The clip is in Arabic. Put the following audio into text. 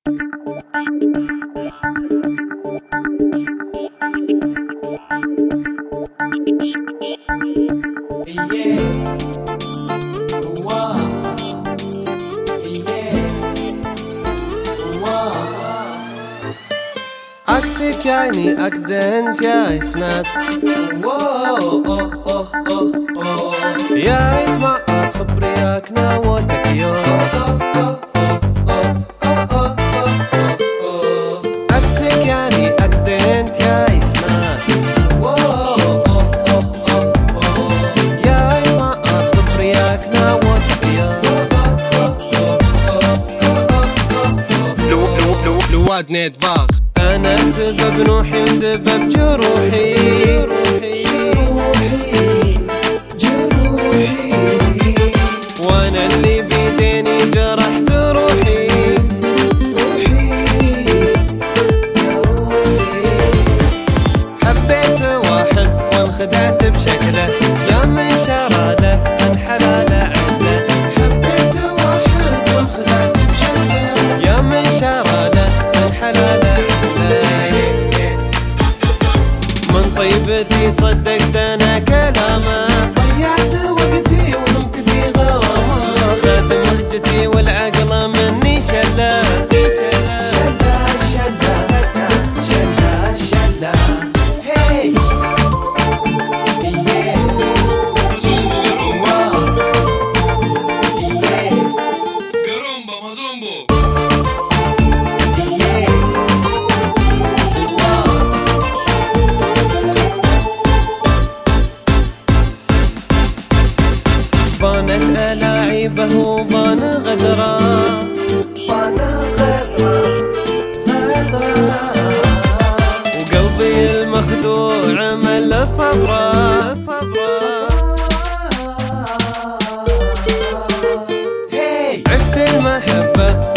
عكسك يعني أكد انت يا إسناد يا عيد ما أتخبري أكنا ودك يو عكسك يعني أكد انت يا إسناد يا عيد ما أتخبري أكنا ودك يو لواد نيت باغ. أنا سبب نوحي وسبب جروحي وأنا اللي بيديني جرحت روحي حبيت واحد وانخدعت بشكله يا من شراله انحلى لعنه حبيت واحد وانخدعت بشكله يا من شراله انحلى طيبتي صدقت انا كلامه ضيعت وقتي ونمت في غرامه خذ مهجتي والعقل مني شله شله شله شله شله هي بانت ألاعيبه وبان غدره وقلبي المخدوع عمل صبره عفت المحبة